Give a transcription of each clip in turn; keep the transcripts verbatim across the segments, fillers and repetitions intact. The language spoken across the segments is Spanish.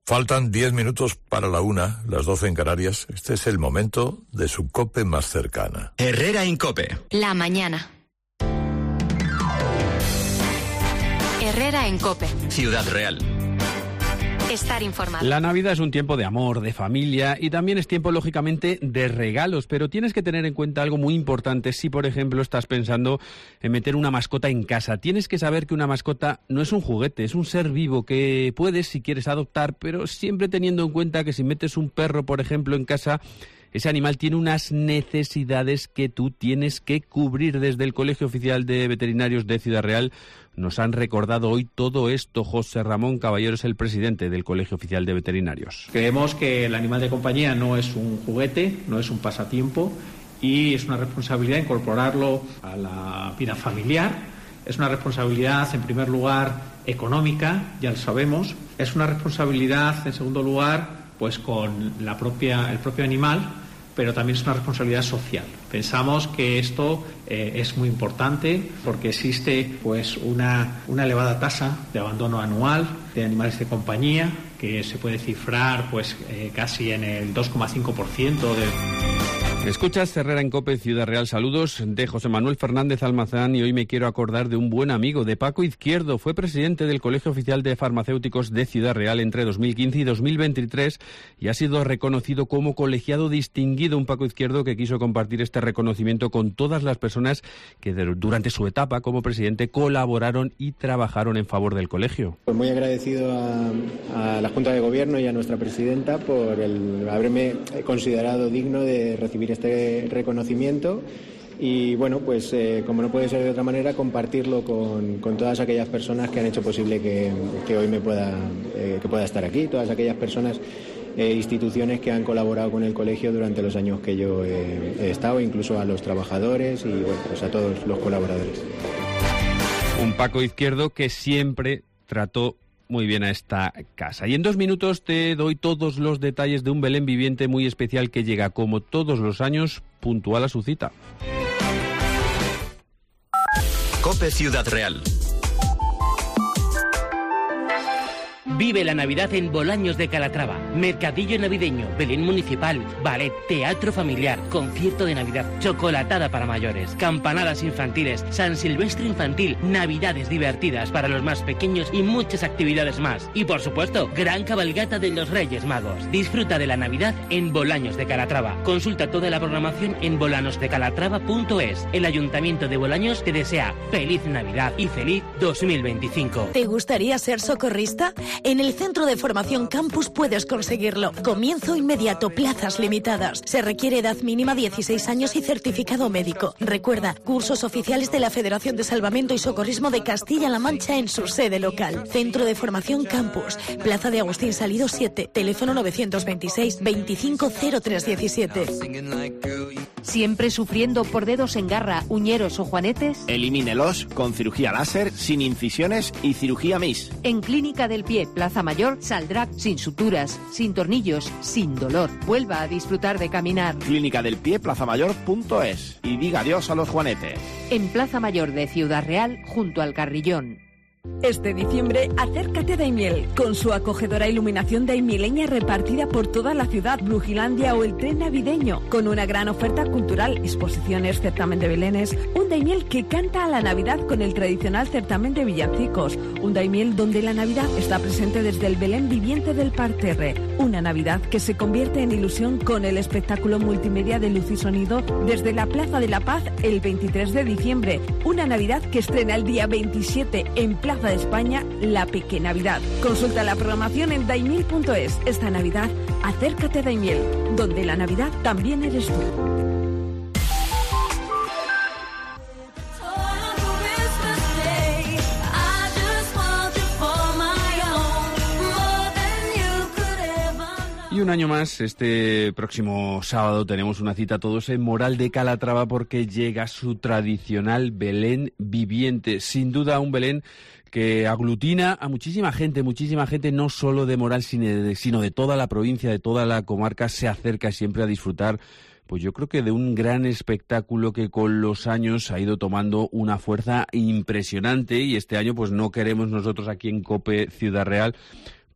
Faltan diez minutos para la una, las doce en Canarias. Este es el momento de su COPE más cercana. Herrera en COPE. La mañana. Herrera en COPE. Ciudad Real. Estar informado. La Navidad es un tiempo de amor, de familia y también es tiempo, lógicamente, de regalos, pero tienes que tener en cuenta algo muy importante si, por ejemplo, estás pensando en meter una mascota en casa. Tienes que saber que una mascota no es un juguete, es un ser vivo que puedes, si quieres, adoptar, pero siempre teniendo en cuenta que si metes un perro, por ejemplo, en casa, ese animal tiene unas necesidades que tú tienes que cubrir. Desde el Colegio Oficial de Veterinarios de Ciudad Real nos han recordado hoy todo esto. José Ramón Caballero es el presidente del Colegio Oficial de Veterinarios. Creemos que el animal de compañía no es un juguete, no es un pasatiempo y es una responsabilidad incorporarlo a la vida familiar. Es una responsabilidad, en primer lugar, económica, ya lo sabemos. Es una responsabilidad, en segundo lugar, pues con la propia, el propio animal, pero también es una responsabilidad social. Pensamos que esto eh, es muy importante porque existe pues una, una elevada tasa de abandono anual de animales de compañía que se puede cifrar pues eh, casi en el dos coma cinco por ciento de... Escuchas Herrera en COPE, Ciudad Real. Saludos de José Manuel Fernández Almazán y hoy me quiero acordar de un buen amigo, de Paco Izquierdo. Fue presidente del Colegio Oficial de Farmacéuticos de Ciudad Real entre dos mil quince y dos mil veintitrés y ha sido reconocido como colegiado distinguido. Un Paco Izquierdo que quiso compartir este reconocimiento con todas las personas que durante su etapa como presidente colaboraron y trabajaron en favor del colegio. Pues muy agradecido a, a la Junta de Gobierno y a nuestra presidenta por el haberme considerado digno de recibir este reconocimiento y bueno, pues eh, como no puede ser de otra manera, compartirlo con, con todas aquellas personas que han hecho posible que, que hoy me pueda, eh, que pueda estar aquí, todas aquellas personas e instituciones que han colaborado con el colegio durante los años que yo he, he estado, incluso a los trabajadores y bueno, pues a todos los colaboradores. Un Paco Izquierdo que siempre trató muy bien a esta casa. Y en dos minutos te doy todos los detalles de un Belén viviente muy especial que llega, como todos los años, puntual a su cita. COPE Ciudad Real. Vive la Navidad en Bolaños de Calatrava. Mercadillo navideño, Belén municipal, ballet, teatro familiar, concierto de Navidad, chocolatada para mayores, campanadas infantiles, San Silvestre infantil, Navidades divertidas para los más pequeños y muchas actividades más. Y por supuesto, gran cabalgata de los Reyes Magos. Disfruta de la Navidad en Bolaños de Calatrava. Consulta toda la programación en bolanos de calatrava punto es. El Ayuntamiento de Bolaños te desea feliz Navidad y feliz dos mil veinticinco. ¿Te gustaría ser socorrista? En el Centro de Formación Campus puedes conseguirlo. Comienzo inmediato, plazas limitadas. Se requiere edad mínima dieciséis años y certificado médico. Recuerda, cursos oficiales de la Federación de Salvamento y Socorrismo de Castilla-La Mancha en su sede local. Centro de Formación Campus, Plaza de Agustín Salido siete, teléfono novecientos veintiséis, veinticinco cero tres diecisiete. ¿Siempre sufriendo por dedos en garra, uñeros o juanetes? Elimínelos con cirugía láser, sin incisiones y cirugía M I S. En Clínica del Pie, Plaza Mayor, saldrá sin suturas, sin tornillos, sin dolor. Vuelva a disfrutar de caminar. Clínica del Pie, plaza mayor punto es. Y diga adiós a los juanetes. En Plaza Mayor de Ciudad Real, junto al Carrillón. Este diciembre, acércate a Daimiel, con su acogedora iluminación daimileña repartida por toda la ciudad, Brujilandia o el tren navideño, con una gran oferta cultural, exposiciones, certamen de belenes, un Daimiel que canta a la Navidad con el tradicional certamen de villancicos, un Daimiel donde la Navidad está presente desde el Belén viviente del parterre, una Navidad que se convierte en ilusión con el espectáculo multimedia de luz y sonido desde la Plaza de la Paz el veintitrés de diciembre, una Navidad que estrena el día veintisiete en Plaza de España, la Pequeña Navidad. Consulta la programación en daimiel punto es. Esta Navidad, acércate a Daimiel, donde la Navidad también eres tú. Y un año más, este próximo sábado tenemos una cita todos en Moral de Calatrava porque llega su tradicional Belén viviente. Sin duda un Belén que aglutina a muchísima gente, muchísima gente no solo de Moral, sino de, sino de toda la provincia, de toda la comarca, se acerca siempre a disfrutar, pues yo creo que de un gran espectáculo que con los años ha ido tomando una fuerza impresionante y este año pues no queremos nosotros aquí en COPE Ciudad Real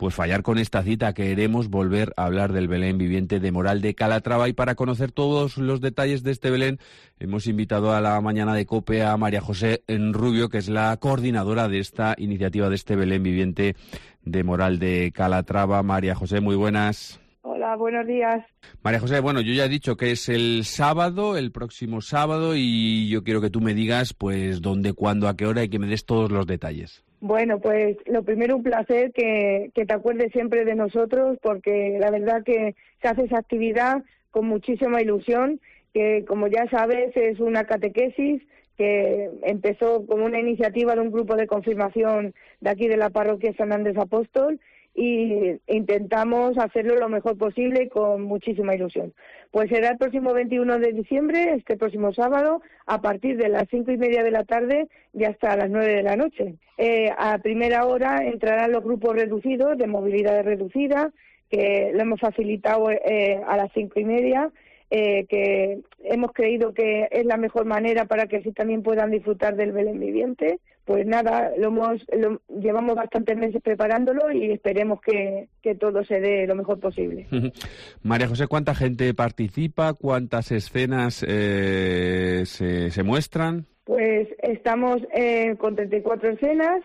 pues fallar con esta cita. Queremos volver a hablar del Belén viviente de Moral de Calatrava, y para conocer todos los detalles de este Belén hemos invitado a la mañana de COPE a María José Rubio, que es la coordinadora de esta iniciativa, de este Belén viviente de Moral de Calatrava. María José, muy buenas. Hola, buenos días. María José, bueno, yo ya he dicho que es el sábado, el próximo sábado, y yo quiero que tú me digas, pues, dónde, cuándo, a qué hora, y que me des todos los detalles. Bueno, pues lo primero, un placer que, que te acuerdes siempre de nosotros, porque la verdad que se hace esa actividad con muchísima ilusión, que como ya sabes es una catequesis que empezó como una iniciativa de un grupo de confirmación de aquí de la parroquia San Andrés Apóstol, y intentamos hacerlo lo mejor posible con muchísima ilusión. Pues será el próximo veintiuno de diciembre, este próximo sábado, a partir de las cinco y media de la tarde y hasta las nueve de la noche. Eh, a primera hora entrarán los grupos reducidos, de movilidad reducida, que lo hemos facilitado eh, a las cinco y media, eh, que hemos creído que es la mejor manera para que así también puedan disfrutar del Belén viviente. Pues nada, lo hemos lo, llevamos bastantes meses preparándolo y esperemos que, que todo se dé lo mejor posible. María José, ¿cuánta gente participa? ¿Cuántas escenas eh, se, se muestran? Pues estamos eh, con treinta y cuatro escenas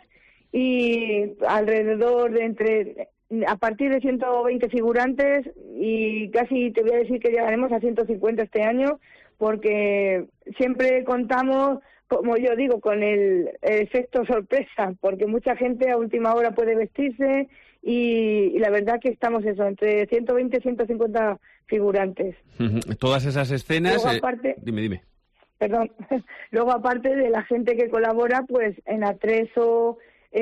y alrededor de entre... a partir de ciento veinte figurantes, y casi te voy a decir que llegaremos a ciento cincuenta este año, porque siempre contamos, como yo digo, con el, el efecto sorpresa, porque mucha gente a última hora puede vestirse y, y la verdad que estamos eso, entre ciento veinte y ciento cincuenta figurantes. Todas esas escenas... Luego, aparte, eh, dime, dime. Perdón. Luego, aparte de la gente que colabora, pues en atrezo,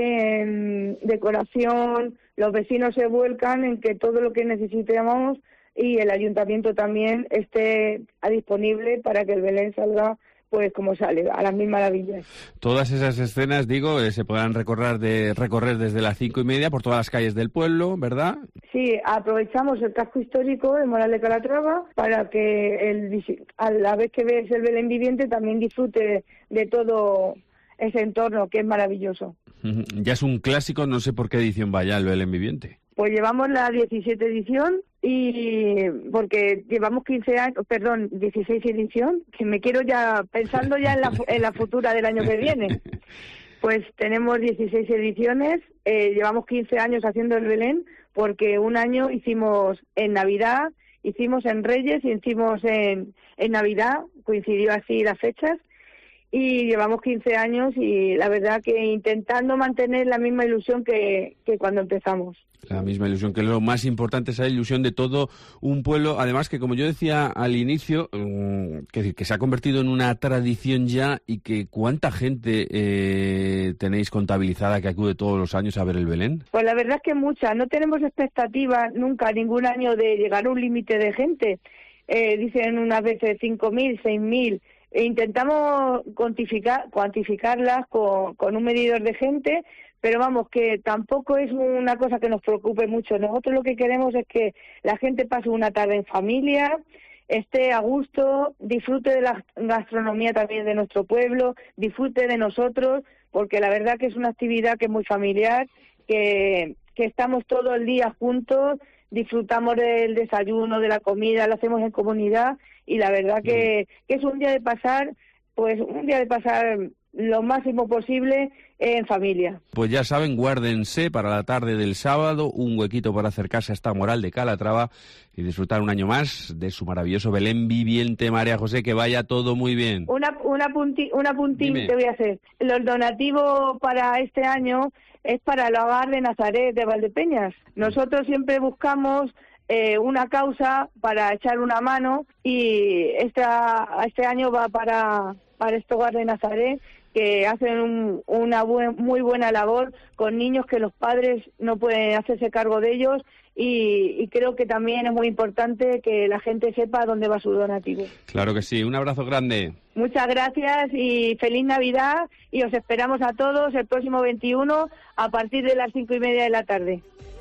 en decoración, los vecinos se vuelcan en que todo lo que necesitemos y el ayuntamiento también esté disponible para que el Belén salga pues como sale, a las mil maravillas. Todas esas escenas, digo, eh, se podrán recorrer de recorrer desde las cinco y media por todas las calles del pueblo, ¿verdad? Sí, aprovechamos el casco histórico de Moral de Calatrava para que el, a la vez que ves el Belén viviente también disfrute de todo ese entorno que es maravilloso. Ya es un clásico, no sé por qué edición vaya el Belén viviente. Pues llevamos la diecisiete edición, y porque llevamos quince años, perdón, dieciséis edición, que me quiero ya, pensando ya en la, en la futura del año que viene. Pues tenemos dieciséis ediciones, eh, llevamos quince años haciendo el Belén, porque un año hicimos en Navidad, hicimos en Reyes y hicimos en, en Navidad, coincidió así las fechas, y llevamos quince años y la verdad que intentando mantener la misma ilusión que, que cuando empezamos. La misma ilusión, que lo más importante es la ilusión de todo un pueblo, además que, como yo decía al inicio, que, que se ha convertido en una tradición ya, y que ¿cuánta gente eh, tenéis contabilizada que acude todos los años a ver el Belén? Pues la verdad es que mucha, no tenemos expectativa nunca ningún año de llegar a un límite de gente, eh, dicen unas veces cinco mil, seis mil, e intentamos cuantificar, cuantificarlas con, con un medidor de gente, pero vamos, que tampoco es una cosa que nos preocupe mucho. Nosotros lo que queremos es que la gente pase una tarde en familia, esté a gusto, disfrute de la gastronomía también de nuestro pueblo, disfrute de nosotros, porque la verdad que es una actividad que es muy familiar, que, que estamos todo el día juntos, disfrutamos del desayuno, de la comida, lo hacemos en comunidad, y la verdad que, que es un día de pasar, pues un día de pasar lo máximo posible en familia. Pues ya saben, guárdense para la tarde del sábado un huequito para acercarse a esta Moral de Calatrava y disfrutar un año más de su maravilloso Belén viviente. María José, que vaya todo muy bien. Una, una, punti, una puntín Dime. Te voy a hacer. Los donativos para este año es para el Hogar de Nazaret de Valdepeñas. Nosotros siempre buscamos eh, una causa para echar una mano, y esta, este año va para, para este Hogar de Nazaret, que hacen un, una buen, muy buena labor con niños que los padres no pueden hacerse cargo de ellos, y, y creo que también es muy importante que la gente sepa dónde va su donativo. Claro que sí, un abrazo grande. Muchas gracias y feliz Navidad, y os esperamos a todos el próximo veintiuno a partir de las cinco y media de la tarde.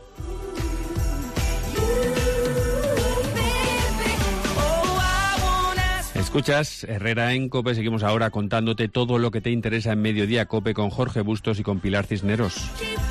Escuchas Herrera en COPE, seguimos ahora contándote todo lo que te interesa en Mediodía COPE con Jorge Bustos y con Pilar Cisneros.